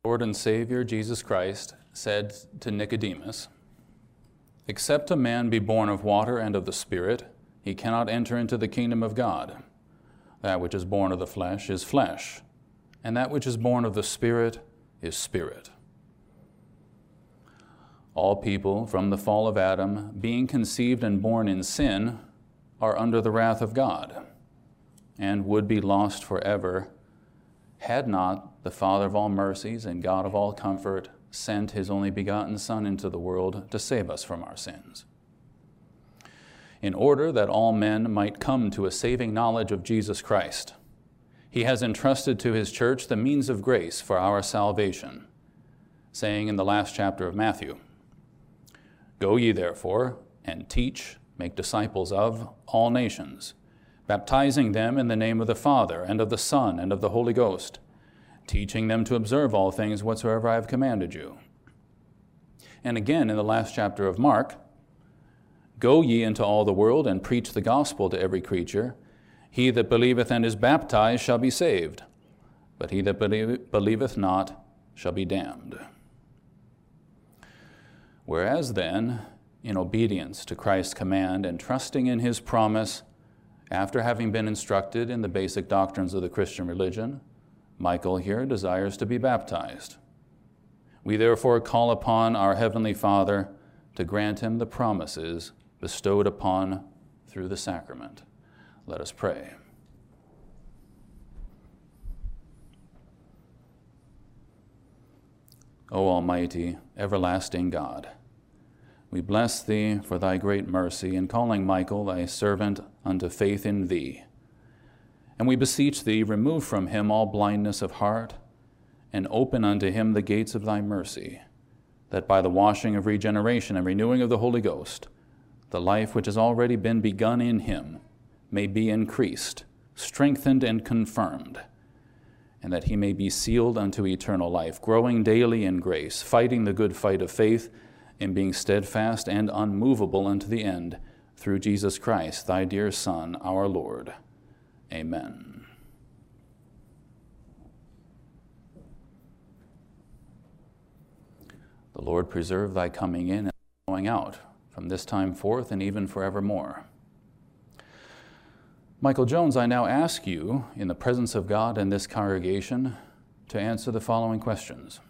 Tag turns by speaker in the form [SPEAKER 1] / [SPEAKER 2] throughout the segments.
[SPEAKER 1] Lord and Savior Jesus Christ said to Nicodemus, "Except a man be born of water and of the Spirit, he cannot enter into the kingdom of God. That which is born of the flesh is flesh, and that which is born of the Spirit is spirit." All people, from the fall of Adam, being conceived and born in sin, are under the wrath of God, and would be lost forever, had not the Father of all mercies and God of all comfort sent his only begotten Son into the world to save us from our sins. In order that all men might come to a saving knowledge of Jesus Christ, he has entrusted to his church the means of grace for our salvation, saying in the last chapter of Matthew, "Go ye therefore, and teach, make disciples of all nations, baptizing them in the name of the Father, and of the Son, and of the Holy Ghost, teaching them to observe all things whatsoever I have commanded you." And again in the last chapter of Mark, "Go ye into all the world, and preach the gospel to every creature. He that believeth and is baptized shall be saved, but he that believeth not shall be damned." Whereas then, in obedience to Christ's command and trusting in his promise, after having been instructed in the basic doctrines of the Christian religion, Michael here desires to be baptized. We therefore call upon our Heavenly Father to grant him the promises bestowed upon through the sacrament. Let us pray. O Almighty, everlasting God, we bless thee for thy great mercy in calling Michael, thy servant, unto faith in thee. And we beseech thee, remove from him all blindness of heart, and open unto him the gates of thy mercy, that by the washing of regeneration and renewing of the Holy Ghost, the life which has already been begun in him may be increased, strengthened, and confirmed, and that he may be sealed unto eternal life, growing daily in grace, fighting the good fight of faith, and being steadfast and unmovable unto the end, through Jesus Christ, thy dear Son, our Lord. Amen. The Lord preserve thy coming in and going out, from this time forth and even forevermore. Michael Jones, I now ask you, in the presence of God and this congregation, to answer the following questions.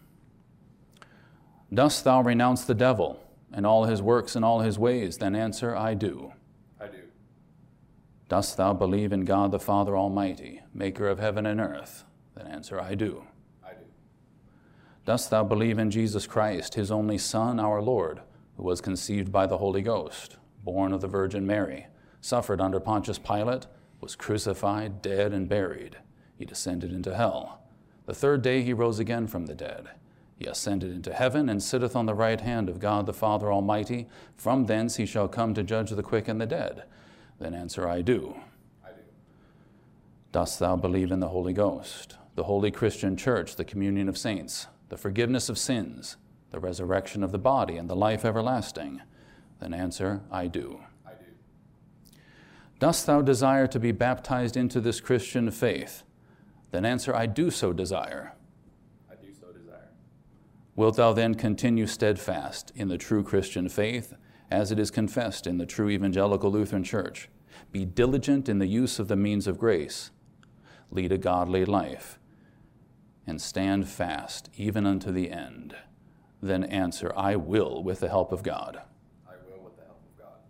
[SPEAKER 1] Dost thou renounce the devil and all his works and all his ways? Then answer, I do.
[SPEAKER 2] I do.
[SPEAKER 1] Dost thou believe in God the Father Almighty, maker of heaven and earth? Then answer, I do.
[SPEAKER 2] I do.
[SPEAKER 1] Dost thou believe in Jesus Christ, his only Son, our Lord, who was conceived by the Holy Ghost, born of the Virgin Mary, suffered under Pontius Pilate, was crucified, dead, and buried. He descended into hell. The third day he rose again from the dead. He ascended into heaven and sitteth on the right hand of God the Father Almighty. From thence he shall come to judge the quick and the dead. Then answer, I do.
[SPEAKER 2] I do.
[SPEAKER 1] Dost thou believe in the Holy Ghost, the holy Christian church, the communion of saints, the forgiveness of sins, the resurrection of the body, and the life everlasting? Then answer, I do.
[SPEAKER 2] I do.
[SPEAKER 1] Dost thou desire to be baptized into this Christian faith? Then answer, I do so desire.
[SPEAKER 2] I do so desire.
[SPEAKER 1] Wilt thou then continue steadfast in the true Christian faith, as it is confessed in the true Evangelical Lutheran Church? Be diligent in the use of the means of grace. Lead a godly life, and stand fast even unto the end. Then answer, I will with the help of God.
[SPEAKER 2] I will with the help of God.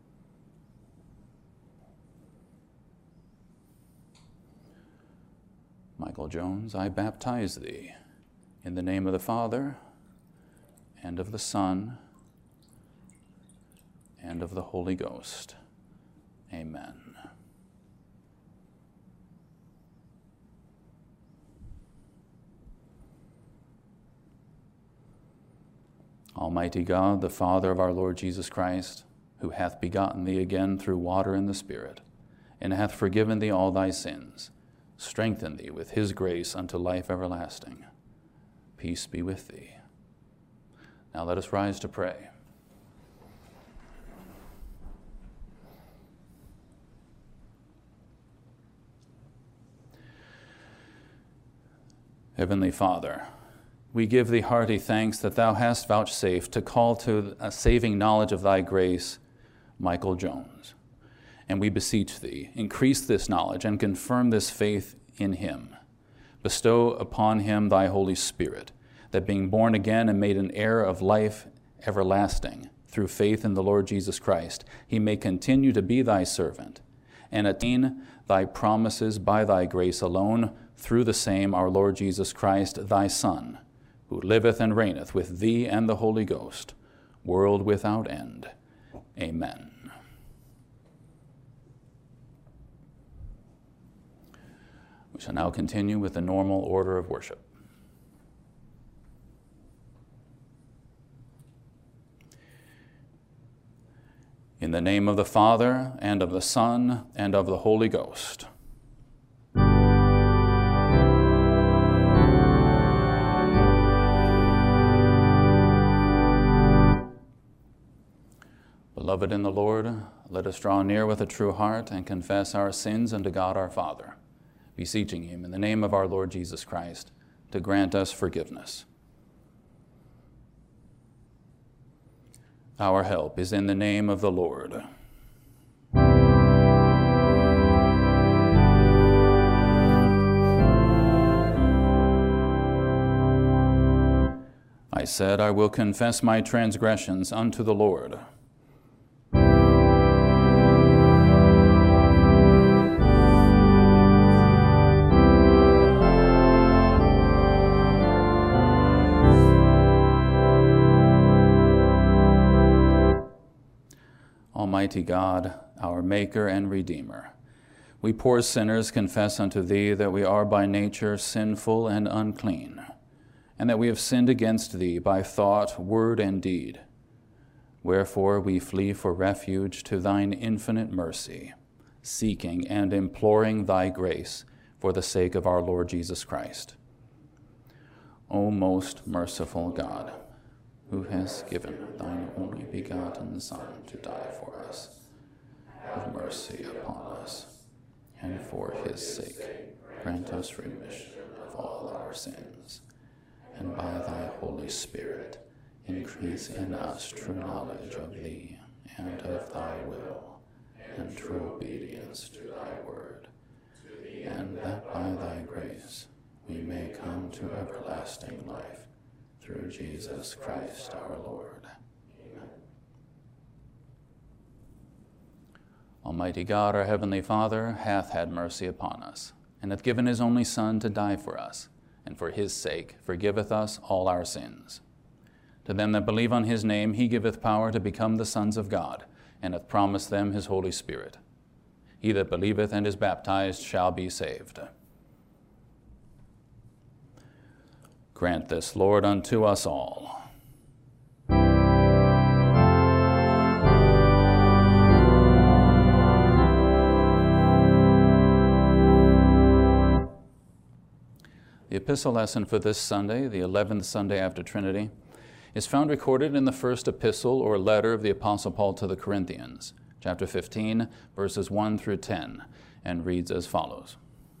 [SPEAKER 1] Michael Jones, I baptize thee in the name of the Father, and of the Son, and of the Holy Ghost. Amen. Almighty God, the Father of our Lord Jesus Christ, who hath begotten thee again through water and the Spirit, and hath forgiven thee all thy sins, strengthen thee with his grace unto life everlasting. Peace be with thee. Now let us rise to pray. Heavenly Father, we give thee hearty thanks that thou hast vouchsafed to call to a saving knowledge of thy grace Michael Jones. And we beseech thee, increase this knowledge and confirm this faith in him. Bestow upon him thy Holy Spirit, that being born again and made an heir of life everlasting through faith in the Lord Jesus Christ, he may continue to be thy servant and attain thy promises by thy grace alone through the same our Lord Jesus Christ, thy Son, who liveth and reigneth with thee and the Holy Ghost, world without end. Amen. We shall now continue with the normal order of worship. In the name of the Father, and of the Son, and of the Holy Ghost. Beloved in the Lord, let us draw near with a true heart and confess our sins unto God our Father, beseeching him in the name of our Lord Jesus Christ to grant us forgiveness. Our help is in the name of the Lord. I said, I will confess my transgressions unto the Lord. Almighty God, our Maker and Redeemer, we poor sinners confess unto thee that we are by nature sinful and unclean, and that we have sinned against thee by thought, word, and deed. Wherefore we flee for refuge to thine infinite mercy, seeking and imploring thy grace for the sake of our Lord Jesus Christ. O most merciful God, who hast given thine only begotten Son to die for us, have mercy upon us, and for his sake grant us remission of all our sins, and by thy Holy Spirit increase in us true knowledge of thee and of thy will, and true obedience to thy word, and that by thy grace we may come to everlasting life, through Jesus Christ our Lord. Amen. Almighty God, our heavenly Father, hath had mercy upon us, and hath given his only Son to die for us, and for his sake forgiveth us all our sins. To them that believe on his name he giveth power to become the sons of God, and hath promised them his Holy Spirit. He that believeth and is baptized shall be saved. Grant this, Lord, unto us all. The epistle lesson for this Sunday, the 11th Sunday after Trinity, is found recorded in the first epistle or letter of the Apostle Paul to the Corinthians, chapter 15, verses 1 through 10, and reads as follows.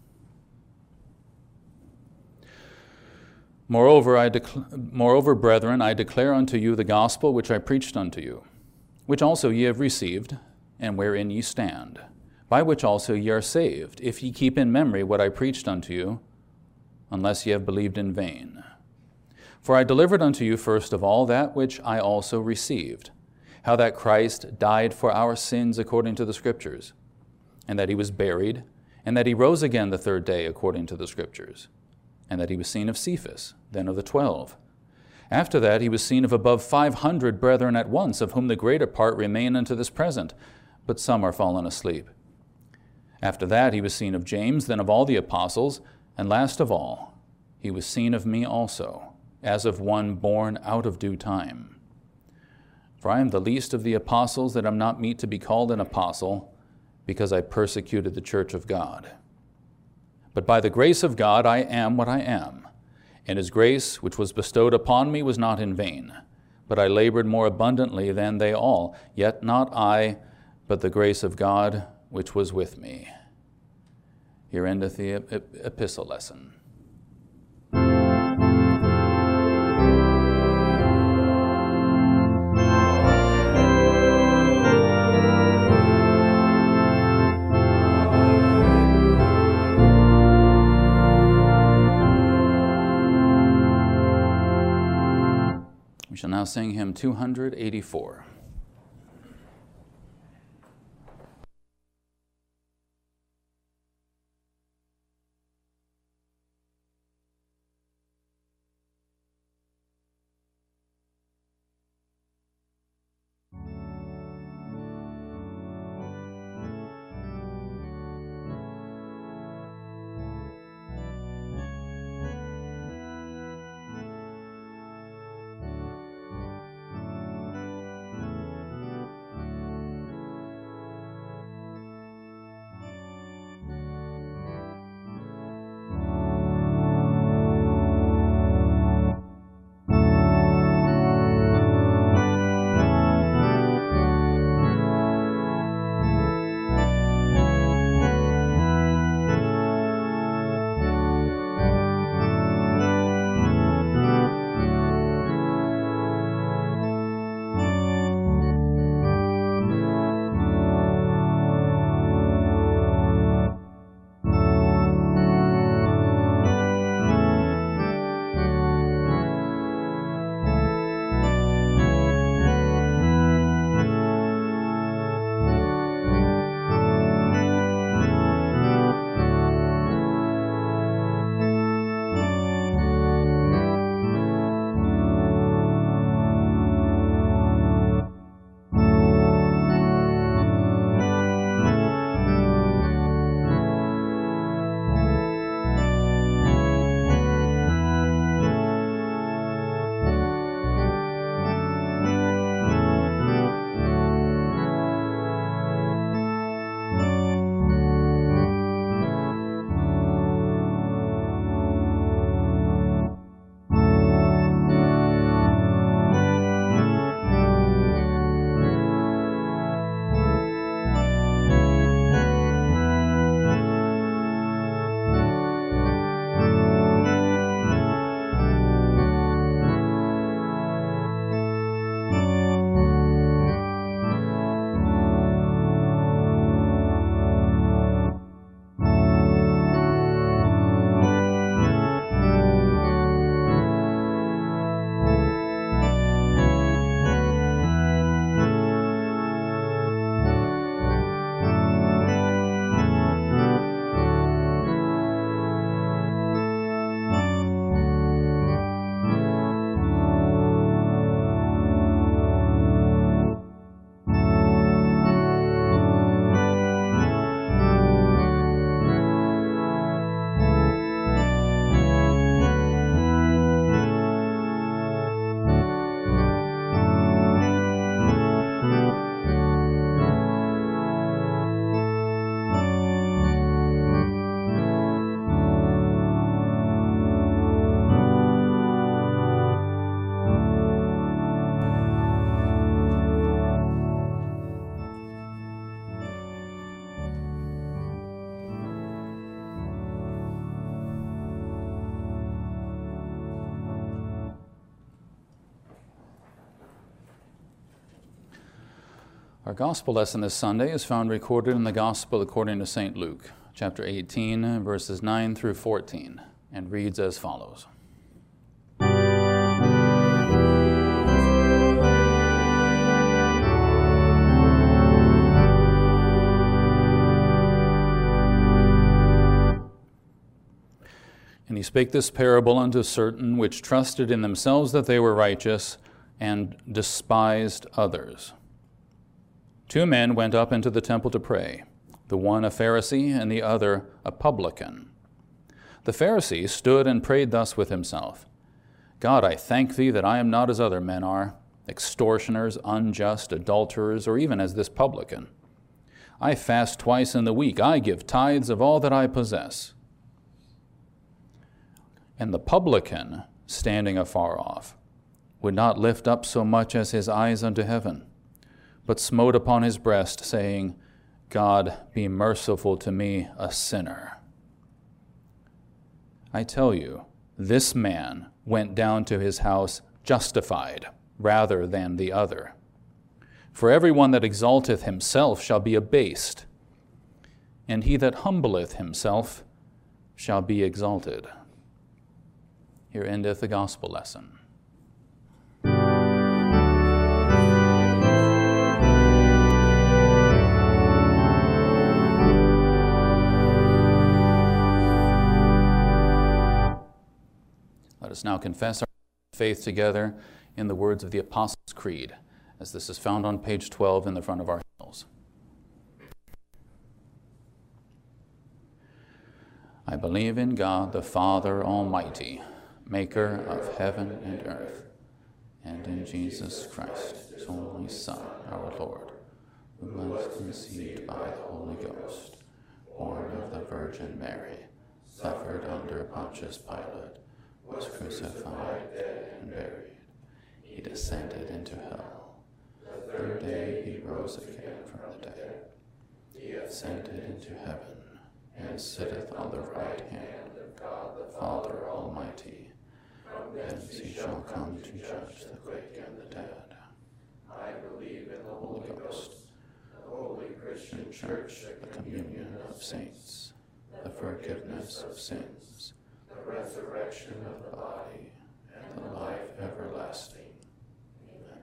[SPEAKER 1] Moreover, brethren, I declare unto you the gospel which I preached unto you, which also ye have received, and wherein ye stand, by which also ye are saved, if ye keep in memory what I preached unto you, unless ye have believed in vain. For I delivered unto you first of all that which I also received, how that Christ died for our sins according to the Scriptures, and that he was buried, and that he rose again the third day according to the Scriptures, and that he was seen of Cephas, then of the 12. After that he was seen of above 500 brethren at once, of whom the greater part remain unto this present, but some are fallen asleep. After that he was seen of James, then of all the apostles, and last of all he was seen of me also, as of one born out of due time. For I am the least of the apostles, that am not meet to be called an apostle, because I persecuted the church of God. But by the grace of God I am what I am, and his grace which was bestowed upon me was not in vain, but I labored more abundantly than they all, yet not I, but the grace of God which was with me. Here endeth the epistle lesson. now sing hymn 284. Our gospel lesson this Sunday is found recorded in the Gospel according to St. Luke, chapter 18, verses 9 through 14, and reads as follows. And he spake this parable unto certain which trusted in themselves that they were righteous, and despised others. 2 men went up into the temple to pray, the one a Pharisee and the other a publican. The Pharisee stood and prayed thus with himself, God, I thank thee that I am not as other men are, extortioners, unjust, adulterers, or even as this publican. I fast twice in the week, I give tithes of all that I possess. And the publican, standing afar off, would not lift up so much as his eyes unto heaven, but smote upon his breast, saying, God, be merciful to me, a sinner. I tell you, this man went down to his house justified rather than the other. For every one that exalteth himself shall be abased, and he that humbleth himself shall be exalted. Here endeth the gospel lesson. Let's now confess our faith together in the words of the Apostles' Creed, as this is found on page 12 in the front of our hymnals. I believe in God, the Father Almighty, maker of heaven and earth, and in Jesus Christ, his only Son, our Lord, who was conceived by the Holy Ghost, born of the Virgin Mary, suffered under Pontius Pilate, was crucified, dead, and buried. He descended into hell. The third day he rose again from the dead. He ascended into heaven, and sitteth on the right hand of God the Father Almighty. From thence he shall come to judge the quick and the dead. I believe in the Holy Ghost, the holy Christian Church, the communion of saints, the forgiveness of sins, the resurrection of the body, and the life everlasting. Amen.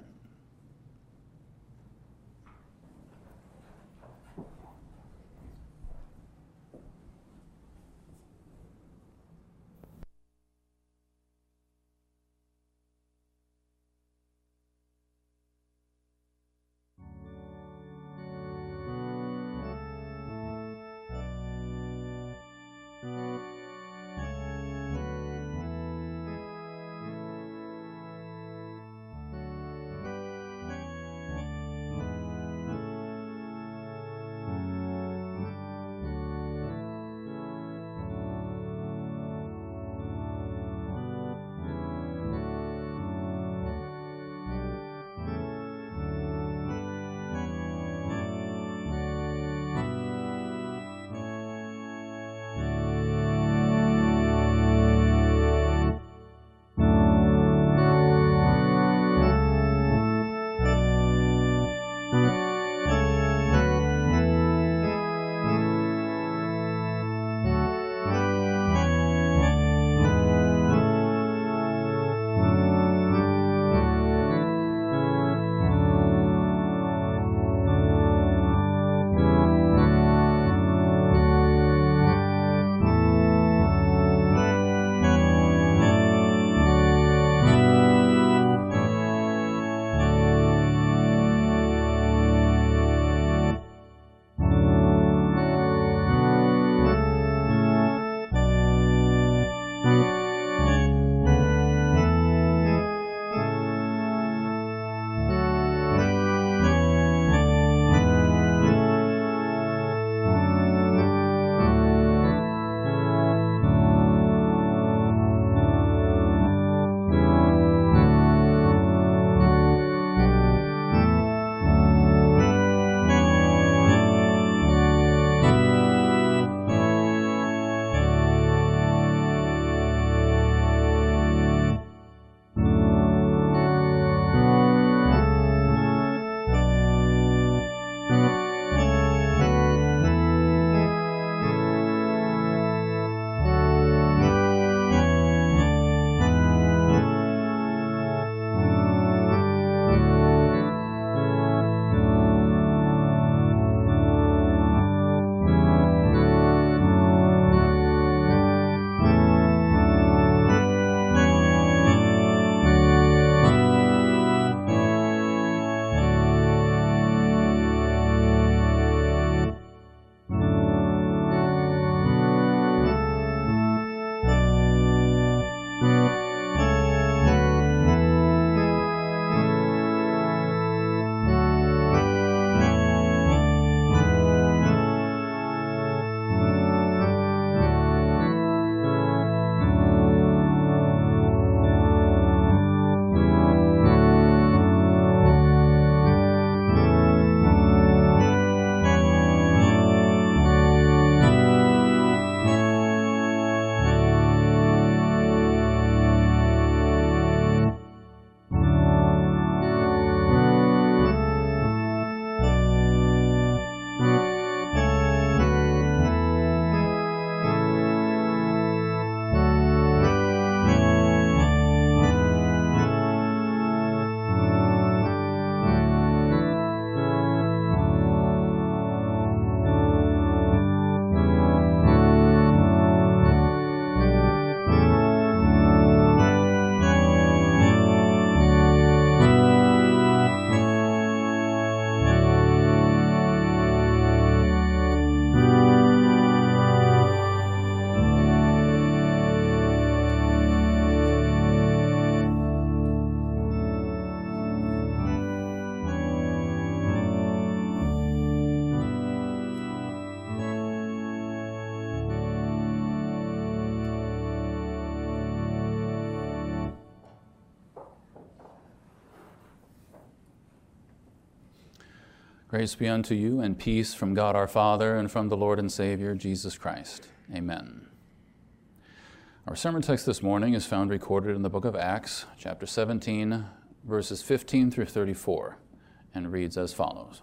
[SPEAKER 1] Grace be unto you and peace from God our Father and from the Lord and Savior, Jesus Christ. Amen. Our sermon text this morning is found recorded in the book of Acts, chapter 17, verses 15 through 34, and reads as follows.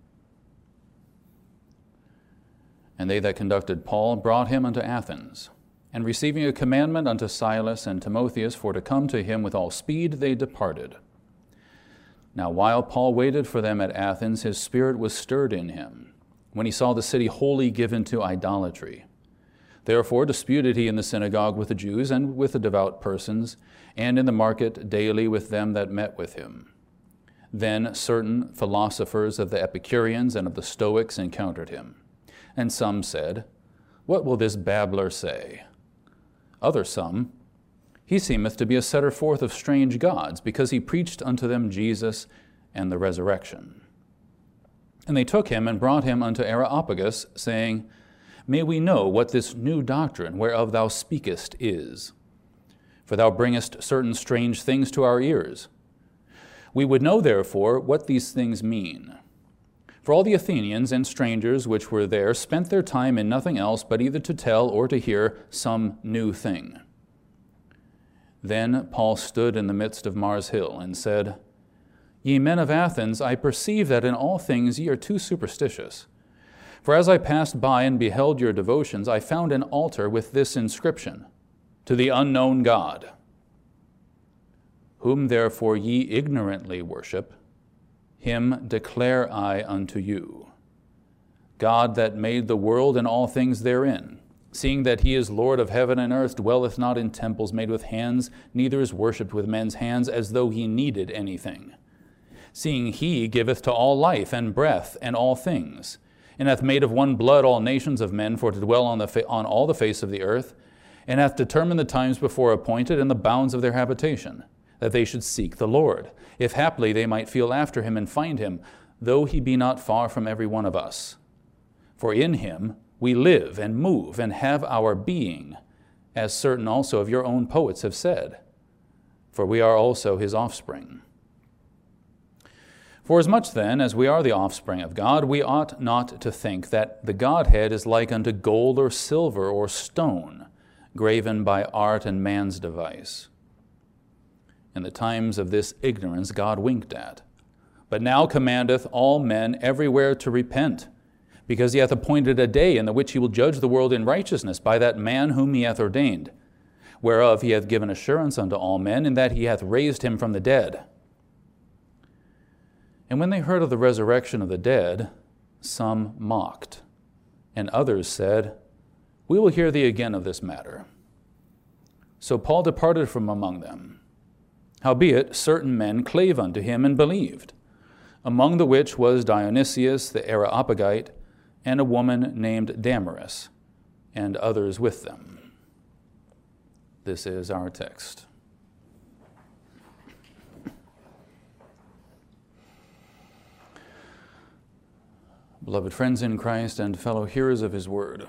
[SPEAKER 1] And they that conducted Paul brought him unto Athens, and receiving a commandment unto Silas and Timotheus for to come to him with all speed, they departed. Now while Paul waited for them at Athens, his spirit was stirred in him, when he saw the city wholly given to idolatry. Therefore disputed he in the synagogue with the Jews and with the devout persons, and in the market daily with them that met with him. Then certain philosophers of the Epicureans and of the Stoics encountered him. And some said, What will this babbler say? Other some, He seemeth to be a setter forth of strange gods, because he preached unto them Jesus and the resurrection. And they took him and brought him unto Areopagus, saying, May we know what this new doctrine whereof thou speakest is? For thou bringest certain strange things to our ears. We would know therefore what these things mean. For all the Athenians and strangers which were there spent their time in nothing else but either to tell or to hear some new thing. Then Paul stood in the midst of Mars Hill and said, Ye men of Athens, I perceive that in all things ye are too superstitious. For as I passed by and beheld your devotions, I found an altar with this inscription, To the unknown God. Whom therefore ye ignorantly worship, him declare I unto you. God that made the world and all things therein, seeing that he is Lord of heaven and earth, dwelleth not in temples made with hands, neither is worshipped with men's hands, as though he needed anything. Seeing he giveth to all life and breath and all things, and hath made of one blood all nations of men for to dwell on all the face of the earth, and hath determined the times before appointed and the bounds of their habitation, that they should seek the Lord, if haply they might feel after him and find him, though he be not far from every one of us. For in him we live and move and have our being, as certain also of your own poets have said, for we are also his offspring. Forasmuch then as we are the offspring of God, we ought not to think that the Godhead is like unto gold or silver or stone, graven by art and man's device. In the times of this ignorance God winked at, but now commandeth all men everywhere to repent, because he hath appointed a day in the which he will judge the world in righteousness by that man whom he hath ordained, whereof he hath given assurance unto all men, in that he hath raised him from the dead. And when they heard of the resurrection of the dead, some mocked, and others said, We will hear thee again of this matter. So Paul departed from among them. Howbeit certain men clave unto him and believed, among the which was Dionysius the Areopagite, and a woman named Damaris, and others with them. This is our text. Beloved friends in Christ and fellow hearers of his word,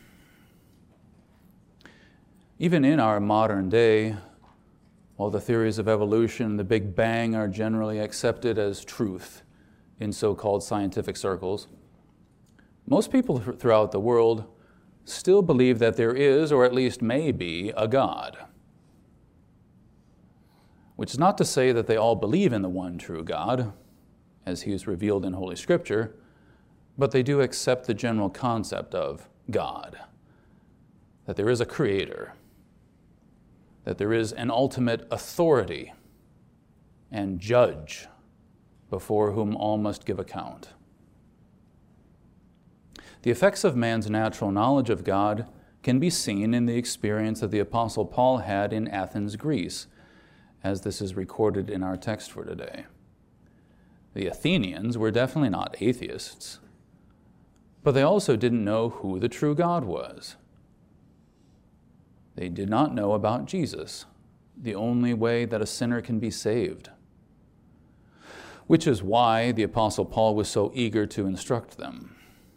[SPEAKER 1] even in our modern day, while the theories of evolution and the Big Bang are generally accepted as truth in so-called scientific circles, most people throughout the world still believe that there is, or at least may be, a God. Which is not to say that they all believe in the one true God, as he is revealed in Holy Scripture, but they do accept the general concept of God, that there is a creator, that there is an ultimate authority and judge before whom all must give account. The effects of man's natural knowledge of God can be seen in the experience that the Apostle Paul had in Athens, Greece, as this is recorded in our text for today. The Athenians were definitely not atheists, but they also didn't know who the true God was. They did not know about Jesus, the only way that a sinner can be saved, which is why the Apostle Paul was so eager to instruct them.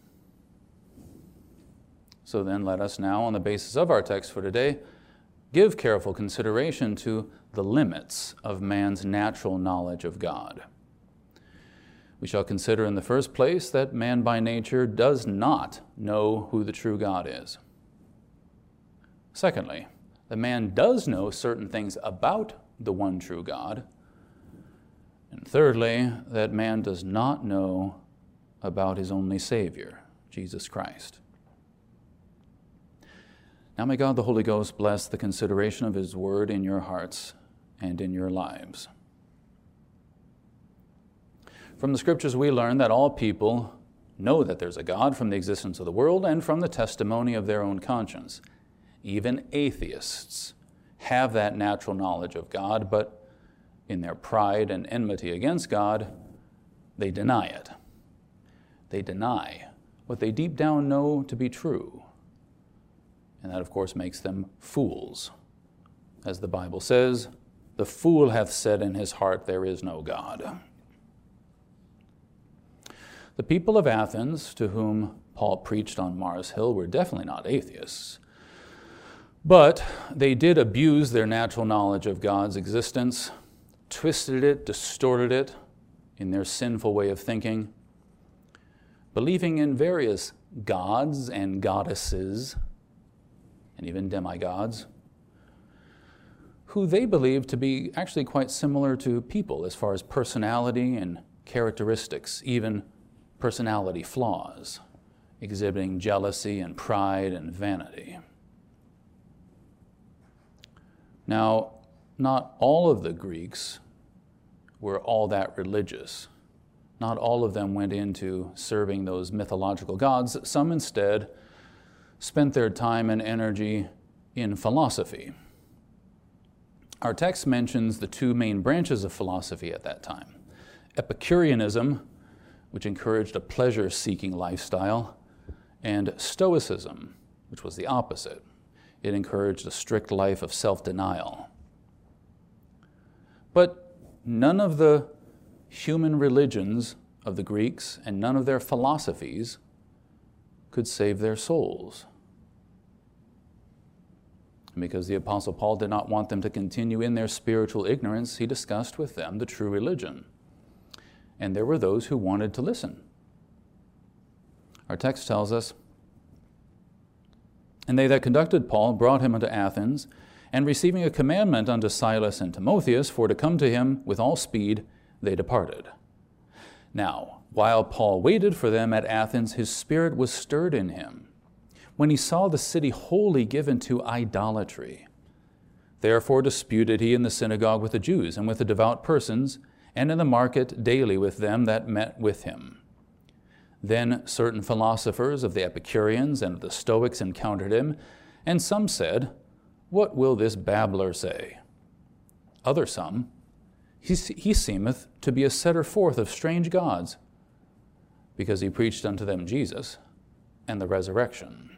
[SPEAKER 1] So then let us now, on the basis of our text for today, give careful consideration to the limits of man's natural knowledge of God. We shall consider in the first place that man by nature does not know who the true God is. Secondly, that man does know certain things about the one true God. And thirdly, that man does not know about his only Savior, Jesus Christ. Now may God the Holy Ghost bless the consideration of His Word in your hearts and in your lives. From the Scriptures we learn that all people know that there's a God from the existence of the world and from the testimony of their own conscience. Even atheists have that natural knowledge of God, but in their pride and enmity against God, they deny it. They deny what they deep down know to be true. And that, of course, makes them fools. As the Bible says, the fool hath said in his heart, there is no God. The people of Athens, to whom Paul preached on Mars Hill, were definitely not atheists. But they did abuse their natural knowledge of God's existence, twisted it, distorted it in their sinful way of thinking, believing in various gods and goddesses, and even demigods, who they believed to be actually quite similar to people as far as personality and characteristics, even personality flaws, exhibiting jealousy and pride and vanity. Now, not all of the Greeks were all that religious. Not all of them went into serving those mythological gods. Some instead spent their time and energy in philosophy. Our text mentions the two main branches of philosophy at that time: Epicureanism, which encouraged a pleasure-seeking lifestyle, and Stoicism, which was the opposite. It encouraged a strict life of self-denial. But none of the human religions of the Greeks and none of their philosophies could save their souls. And because the Apostle Paul did not want them to continue in their spiritual ignorance, he discussed with them the true religion. And there were those who wanted to listen. Our text tells us, "And they that conducted Paul brought him unto Athens, and receiving a commandment unto Silas and Timotheus for to come to him with all speed, they departed. Now, while Paul waited for them at Athens, his spirit was stirred in him, when he saw the city wholly given to idolatry. Therefore disputed he in the synagogue with the Jews and with the devout persons, and in the market daily with them that met with him. Then certain philosophers of the Epicureans and of the Stoics encountered him, and some said, What will this babbler say? Other some, He seemeth to be a setter forth of strange gods, because he preached unto them Jesus and the resurrection."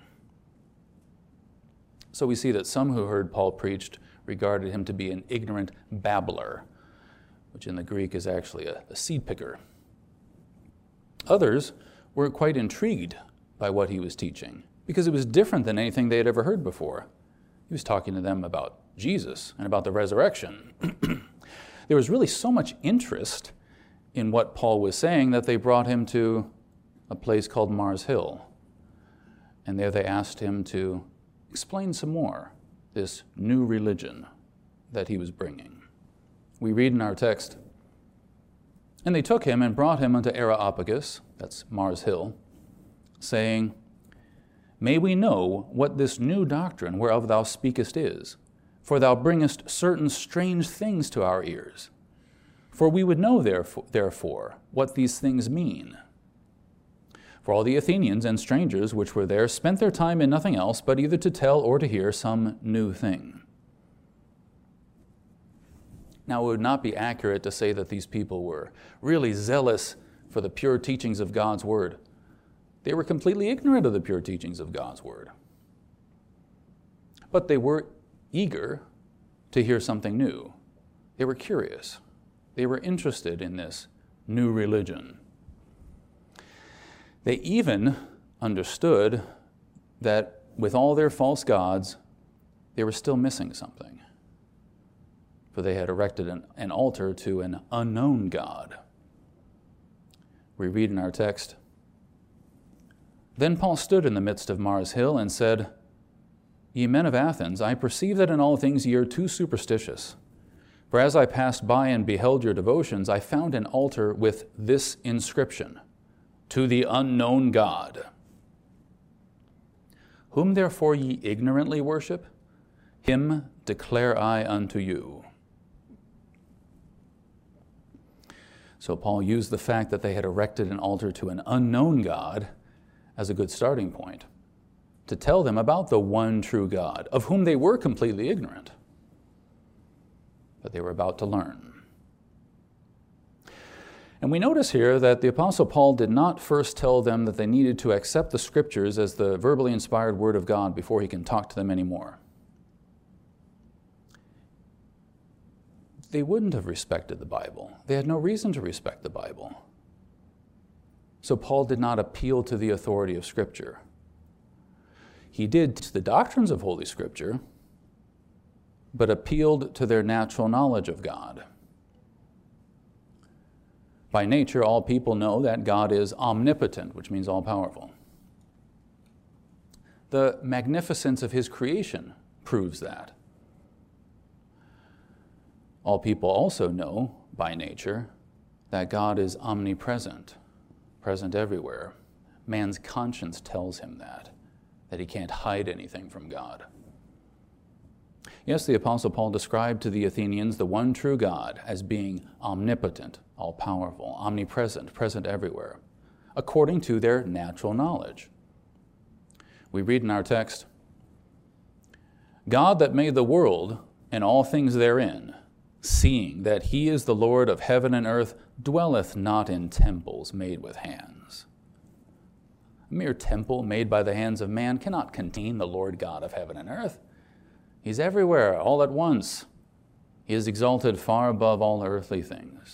[SPEAKER 1] So we see that some who heard Paul preached regarded him to be an ignorant babbler, which in the Greek is actually a seed picker. Others were quite intrigued by what he was teaching, because it was different than anything they had ever heard before. He was talking to them about Jesus and about the resurrection. There was really so much interest in what Paul was saying that they brought him to a place called Mars Hill. And there they asked him to explain some more this new religion that he was bringing. We read in our text, "And they took him and brought him unto Areopagus," that's Mars Hill, saying, "May we know what this new doctrine whereof thou speakest is? For thou bringest certain strange things to our ears. For we would know therefore what these things mean. For all the Athenians and strangers which were there spent their time in nothing else but either to tell or to hear some new thing." Now, it would not be accurate to say that these people were really zealous for the pure teachings of God's Word. They were completely ignorant of the pure teachings of God's Word. But they were eager to hear something new. They were curious. They were interested in this new religion. They even understood that with all their false gods, they were still missing something. For they had erected an altar to an unknown God. We read in our text, "Then Paul stood in the midst of Mars Hill and said, 'Ye men of Athens, I perceive that in all things ye are too superstitious. For as I passed by and beheld your devotions, I found an altar with this inscription, To the unknown God. Whom therefore ye ignorantly worship, him declare I unto you.'" So Paul used the fact that they had erected an altar to an unknown God as a good starting point to tell them about the one true God, of whom they were completely ignorant, but they were about to learn. And we notice here that the Apostle Paul did not first tell them that they needed to accept the Scriptures as the verbally inspired Word of God before he can talk to them anymore. They wouldn't have respected the Bible. They had no reason to respect the Bible. So Paul did not appeal to the authority of Scripture. He did to the doctrines of Holy Scripture, but appealed to their natural knowledge of God. By nature, all people know that God is omnipotent, which means all-powerful. The magnificence of his creation proves that. All people also know, by nature, that God is omnipresent, present everywhere. Man's conscience tells him that he can't hide anything from God. Yes, the Apostle Paul described to the Athenians the one true God as being omnipotent, all-powerful, omnipresent, present everywhere, according to their natural knowledge. We read in our text, "God that made the world and all things therein, seeing that he is the Lord of heaven and earth, dwelleth not in temples made with hands." A mere temple made by the hands of man cannot contain the Lord God of heaven and earth. He's everywhere, all at once. He is exalted far above all earthly things.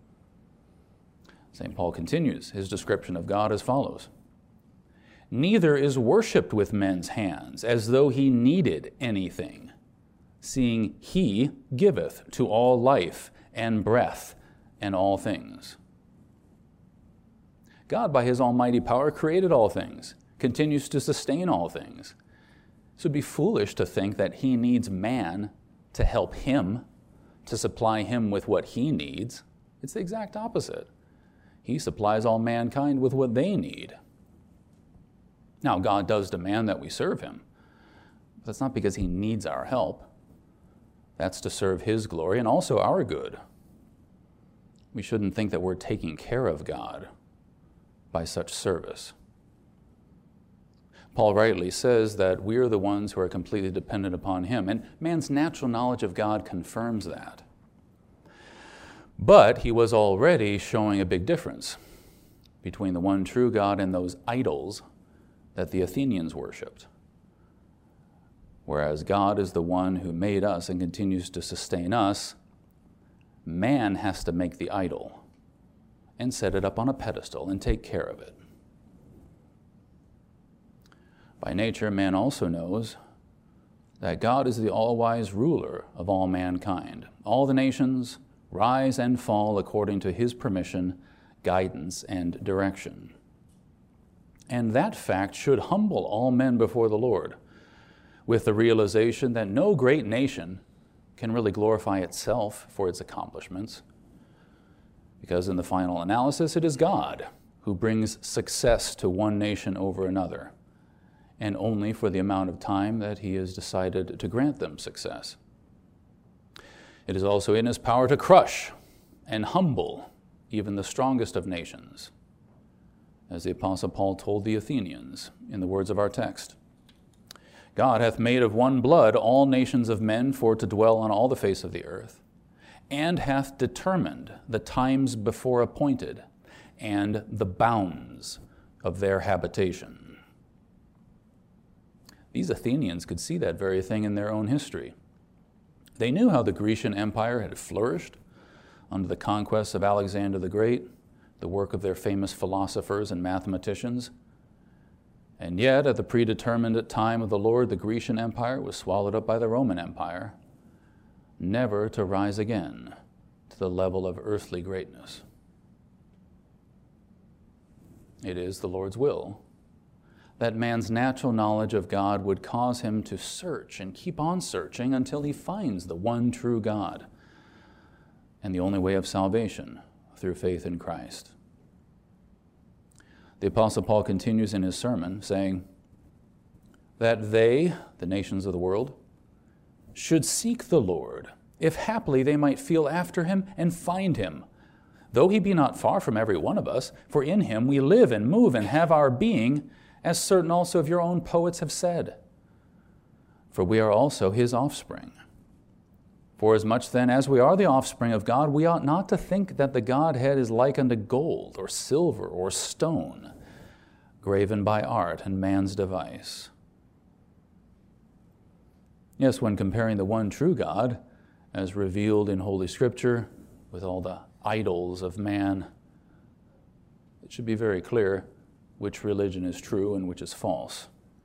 [SPEAKER 1] St. Paul continues his description of God as follows, "Neither is worshipped with men's hands, as though he needed anything, seeing he giveth to all life and breath and all things." God, by his almighty power, created all things, continues to sustain all things. So it would be foolish to think that he needs man to help him, to supply him with what he needs. It's the exact opposite. He supplies all mankind with what they need. Now, God does demand that we serve him. But that's not because he needs our help. That's to serve his glory and also our good. We shouldn't think that we're taking care of God by such service. Paul rightly says that we are the ones who are completely dependent upon him, and man's natural knowledge of God confirms that. But he was already showing a big difference between the one true God and those idols that the Athenians worshipped. Whereas God is the one who made us and continues to sustain us, man has to make the idol and set it up on a pedestal and take care of it. By nature, man also knows that God is the all-wise ruler of all mankind. All the nations rise and fall according to his permission, guidance, and direction. And that fact should humble all men before the Lord, with the realization that no great nation can really glorify itself for its accomplishments, because in the final analysis, it is God who brings success to one nation over another, and only for the amount of time that he has decided to grant them success. It is also in his power to crush and humble even the strongest of nations, as the Apostle Paul told the Athenians in the words of our text. "God hath made of one blood all nations of men for to dwell on all the face of the earth, and hath determined the times before appointed and the bounds of their habitation." These Athenians could see that very thing in their own history. They knew how the Grecian Empire had flourished under the conquests of Alexander the Great, the work of their famous philosophers and mathematicians. And yet, at the predetermined time of the Lord, the Grecian Empire was swallowed up by the Roman Empire, never to rise again to the level of earthly greatness. It is the Lord's will that man's natural knowledge of God would cause him to search and keep on searching until he finds the one true God and the only way of salvation through faith in Christ. The Apostle Paul continues in his sermon saying that they, the nations of the world, should seek the Lord, if haply they might feel after him and find him, though he be not far from every one of us, for in him we live and move and have our being, as certain also of your own poets have said. For we are also his offspring. For as much then as we are the offspring of God, we ought not to think that the Godhead is like unto gold or silver or stone, graven by art and man's device. Yes, when comparing the one true God, as revealed in Holy Scripture, with all the idols of man, it should be very clear which religion is true and which is false.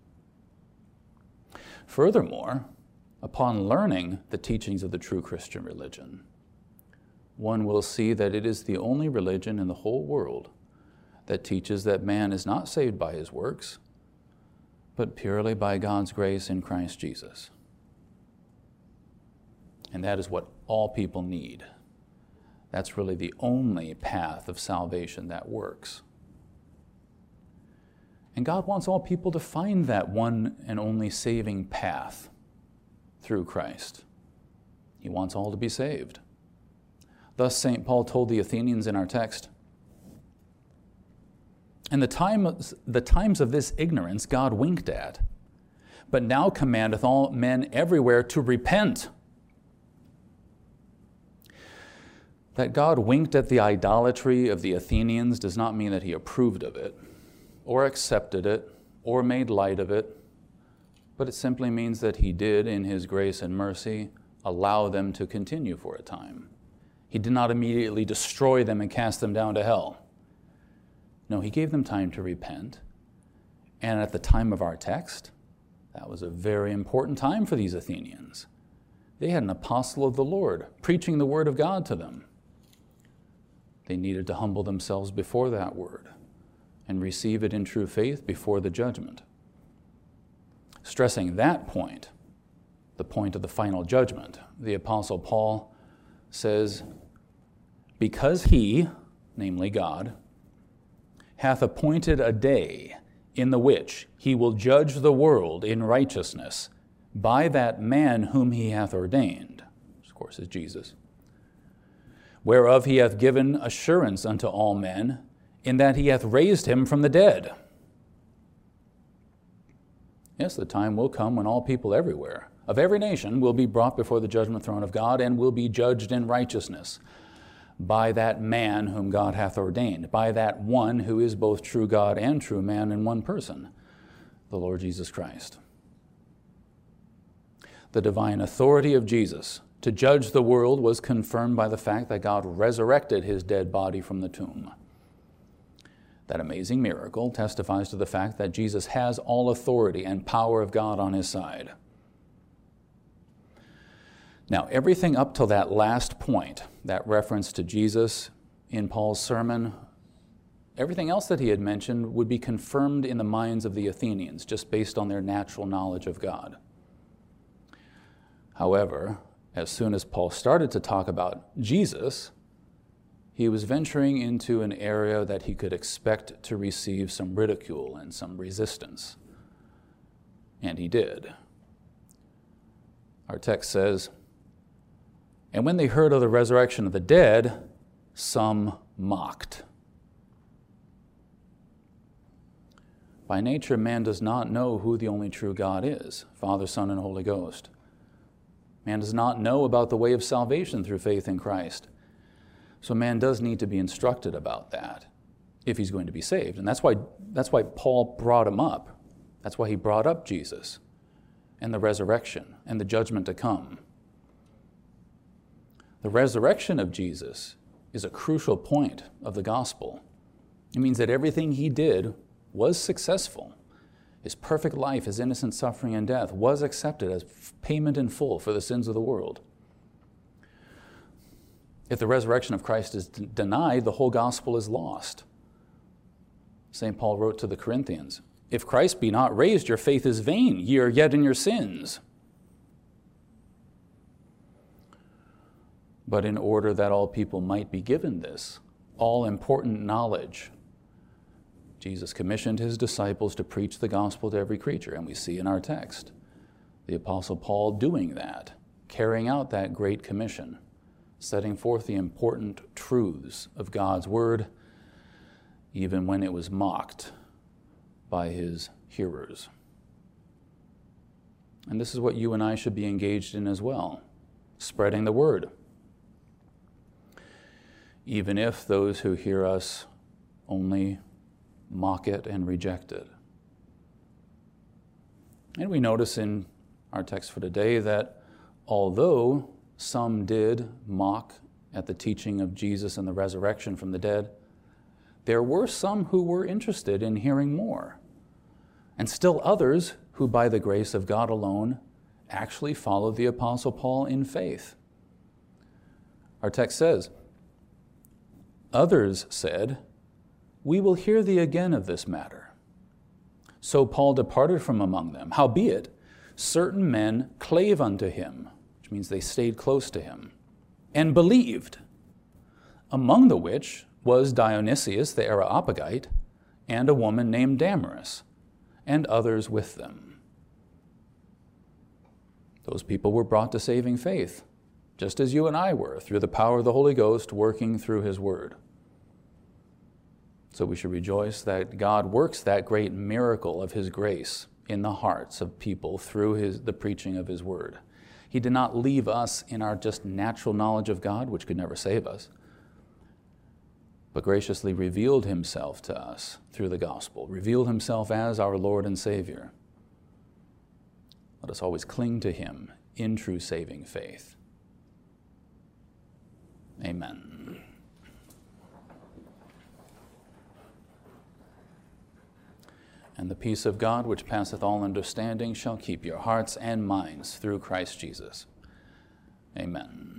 [SPEAKER 1] Furthermore, upon learning the teachings of the true Christian religion, one will see that it is the only religion in the whole world that teaches that man is not saved by his works, but purely by God's grace in Christ Jesus. And that is what all people need. That's really the only path of salvation that works. And God wants all people to find that one and only saving path through Christ. He wants all to be saved. Thus, St. Paul told the Athenians in our text, "And the times of this ignorance God winked at, but now commandeth all men everywhere to repent." That God winked at the idolatry of the Athenians does not mean that he approved of it, or accepted it, or made light of it, but it simply means that he did, in his grace and mercy, allow them to continue for a time. He did not immediately destroy them and cast them down to hell. No, he gave them time to repent. And at the time of our text, that was a very important time for these Athenians. They had an apostle of the Lord preaching the word of God to them. They needed to humble themselves before that word and receive it in true faith before the judgment. Stressing that point, the point of the final judgment, the Apostle Paul says, "Because he," namely God, "hath appointed a day in the which he will judge the world in righteousness by that man whom he hath ordained," which of course is Jesus, "whereof he hath given assurance unto all men, in that he hath raised him from the dead." Yes, the time will come when all people everywhere, of every nation, will be brought before the judgment throne of God and will be judged in righteousness by that man whom God hath ordained, by that one who is both true God and true man in one person, the Lord Jesus Christ. The divine authority of Jesus to judge the world was confirmed by the fact that God resurrected his dead body from the tomb. That amazing miracle testifies to the fact that Jesus has all authority and power of God on his side. Now, everything up till that last point, that reference to Jesus in Paul's sermon, everything else that he had mentioned would be confirmed in the minds of the Athenians, just based on their natural knowledge of God. However, as soon as Paul started to talk about Jesus, he was venturing into an area that he could expect to receive some ridicule and some resistance. And he did. Our text says, "And when they heard of the resurrection of the dead, some mocked." By nature, man does not know who the only true God is, Father, Son, and Holy Ghost. Man does not know about the way of salvation through faith in Christ. So man does need to be instructed about that if he's going to be saved. And that's why Paul brought him up. That's why he brought up Jesus and the resurrection and the judgment to come. The resurrection of Jesus is a crucial point of the gospel. It means that everything he did was successful. His perfect life, his innocent suffering and death was accepted as payment in full for the sins of the world. If the resurrection of Christ is denied, the whole gospel is lost. St. Paul wrote to the Corinthians, "If Christ be not raised, your faith is vain. Ye are yet in your sins." But in order that all people might be given this all-important knowledge, Jesus commissioned his disciples to preach the gospel to every creature. And we see in our text the Apostle Paul doing that, carrying out that great commission, setting forth the important truths of God's word, even when it was mocked by his hearers. And this is what you and I should be engaged in as well, spreading the word. Even if those who hear us only mock it and reject it. And we notice in our text for today that although some did mock at the teaching of Jesus and the resurrection from the dead, there were some who were interested in hearing more, and still others who, by the grace of God alone, actually followed the Apostle Paul in faith. Our text says, "Others said, 'We will hear thee again of this matter.' So Paul departed from among them. Howbeit, certain men clave unto him," which means they stayed close to him, "and believed, among the which was Dionysius the Areopagite, and a woman named Damaris, and others with them." Those people were brought to saving faith, just as you and I were, through the power of the Holy Ghost working through his word. So we should rejoice that God works that great miracle of his grace in the hearts of people through the preaching of his word. He did not leave us in our just natural knowledge of God, which could never save us, but graciously revealed himself to us through the gospel, revealed himself as our Lord and Savior. Let us always cling to him in true saving faith. Amen. And the peace of God, which passeth all understanding, shall keep your hearts and minds through Christ Jesus. Amen.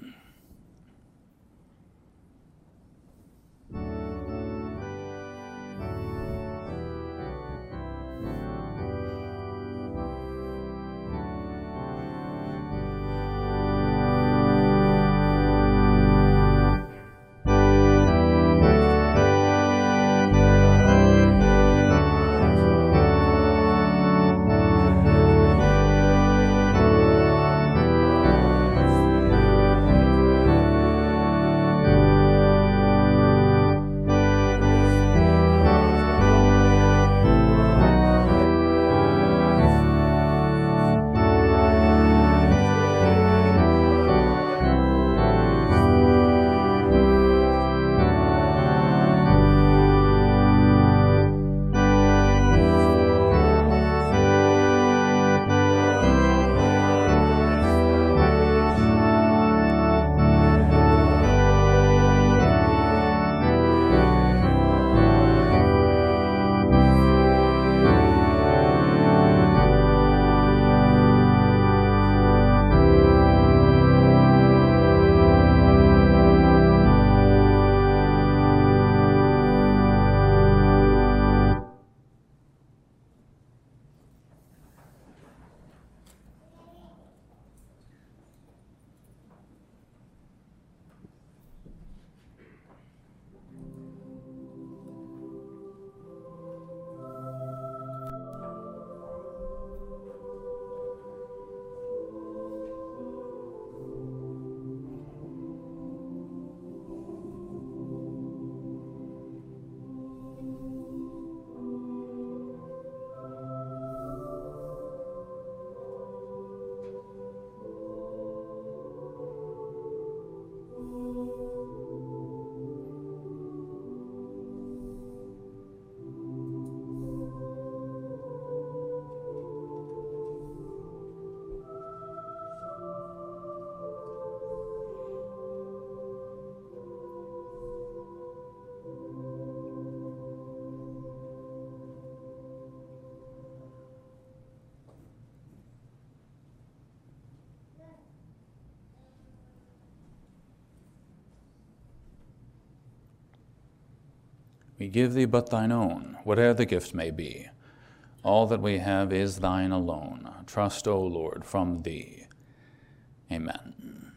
[SPEAKER 1] We give thee but thine own, whate'er the gift may be. All that we have is thine alone. Trust, O Lord, from thee. Amen.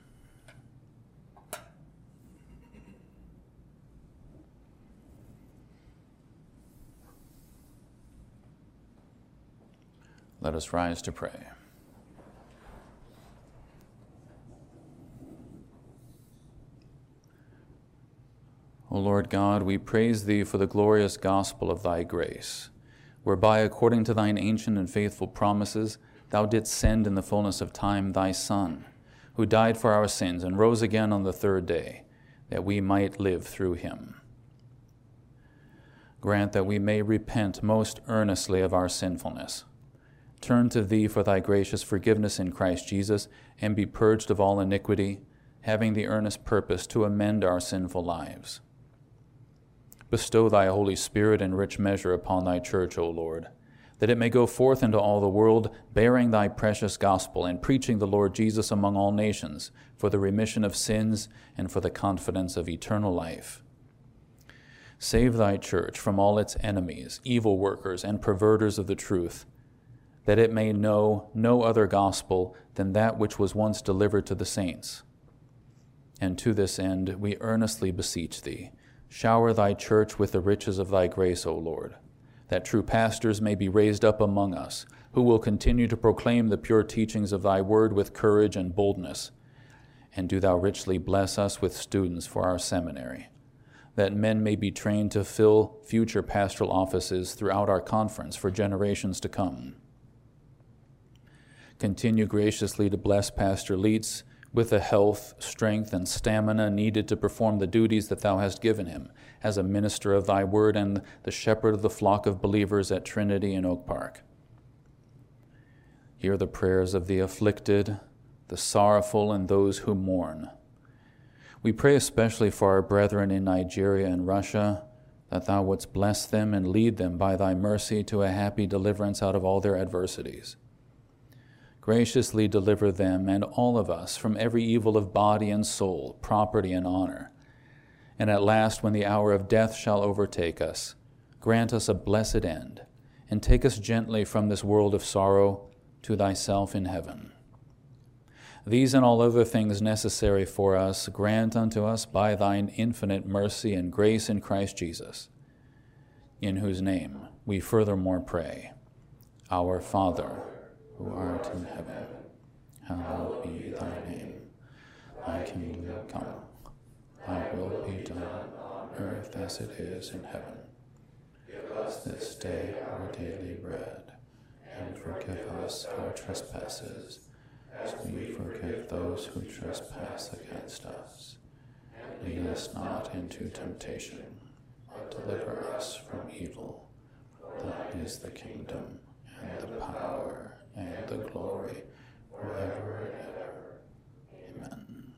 [SPEAKER 1] Let us rise to pray. O Lord God, we praise thee for the glorious gospel of thy grace, whereby, according to thine ancient and faithful promises, thou didst send in the fullness of time thy Son, who died for our sins and rose again on the third day, that we might live through him. Grant that we may repent most earnestly of our sinfulness, turn to thee for thy gracious forgiveness in Christ Jesus, and be purged of all iniquity, having the earnest purpose to amend our sinful lives. Bestow thy Holy Spirit in rich measure upon thy church, O Lord, that it may go forth into all the world, bearing thy precious gospel and preaching the Lord Jesus among all nations, for the remission of sins and for the confidence of eternal life. Save thy church from all its enemies, evil workers, and perverters of the truth, that it may know no other gospel than that which was once delivered to the saints. And to this end we earnestly beseech thee, shower thy church with the riches of thy grace, O Lord, that true pastors may be raised up among us, who will continue to proclaim the pure teachings of thy word with courage and boldness. And do thou richly bless us with students for our seminary, that men may be trained to fill future pastoral offices throughout our conference for generations to come. Continue graciously to bless Pastor Leitz with the health, strength, and stamina needed to perform the duties that thou hast given him as a minister of thy word and the shepherd of the flock of believers at Trinity in Oak Park. Hear the prayers of the afflicted, the sorrowful, and those who mourn. We pray especially for our brethren in Nigeria and Russia, that thou wouldst bless them and lead them by thy mercy to a happy deliverance out of all their adversities. Graciously deliver them and all of us from every evil of body and soul, property and honor. And at last, when the hour of death shall overtake us, grant us a blessed end, and take us gently from this world of sorrow to thyself in heaven. These and all other things necessary for us, grant unto us by thine infinite mercy and grace in Christ Jesus, in whose name we furthermore pray. Our Father, who art in heaven, hallowed be thy name. Thy kingdom come, thy will be done on earth as it is in heaven. Give us this day our daily bread, and forgive us our trespasses, as we forgive those who trespass against us. Lead us not into temptation, but deliver us from evil. Thine is the kingdom, and the power, and the glory, forever and ever. Amen.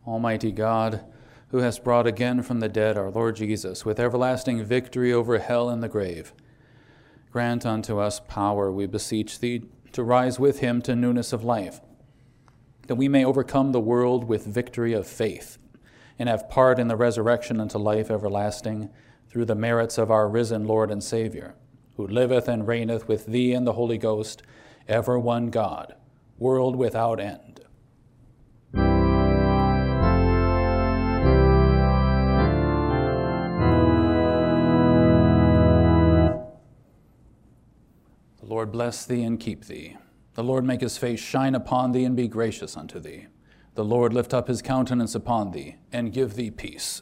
[SPEAKER 1] Almighty God, who hast brought again from the dead our Lord Jesus, with everlasting victory over hell and the grave, grant unto us power, we beseech thee, to rise with him to newness of life, that we may overcome the world with victory of faith, and have part in the resurrection unto life everlasting, through the merits of our risen Lord and Savior, who liveth and reigneth with thee and the Holy Ghost, ever one God, world without end. The Lord bless thee and keep thee. The Lord make his face shine upon thee and be gracious unto thee. The Lord lift up his countenance upon thee and give thee peace.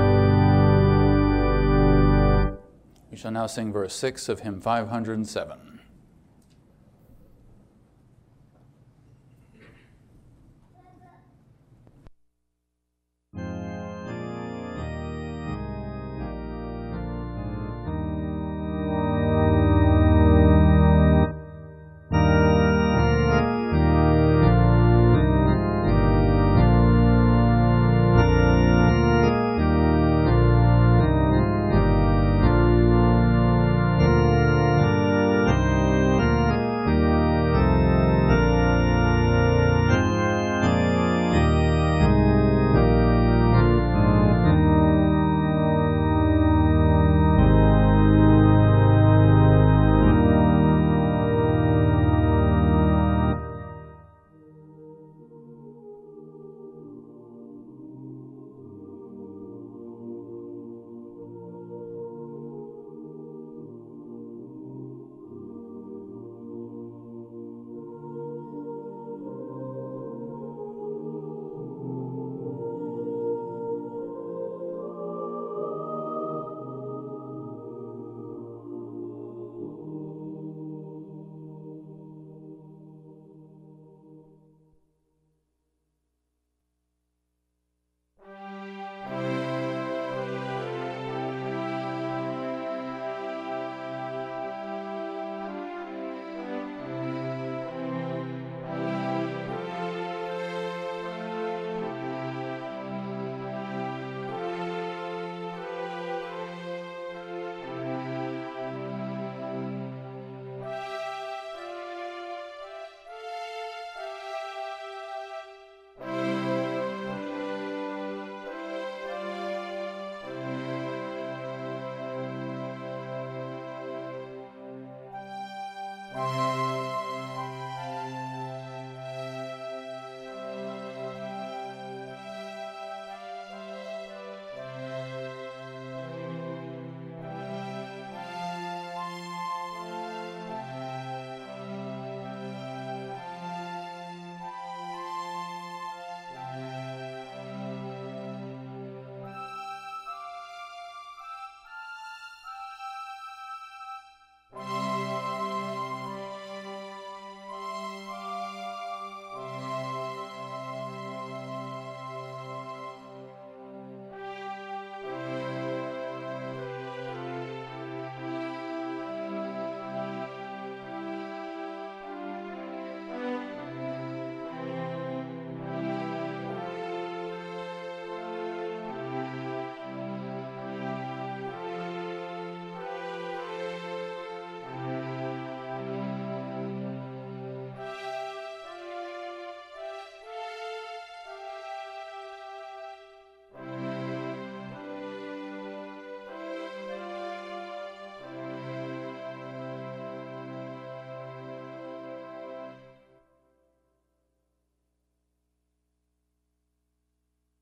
[SPEAKER 1] We shall now sing verse 6 of hymn 507.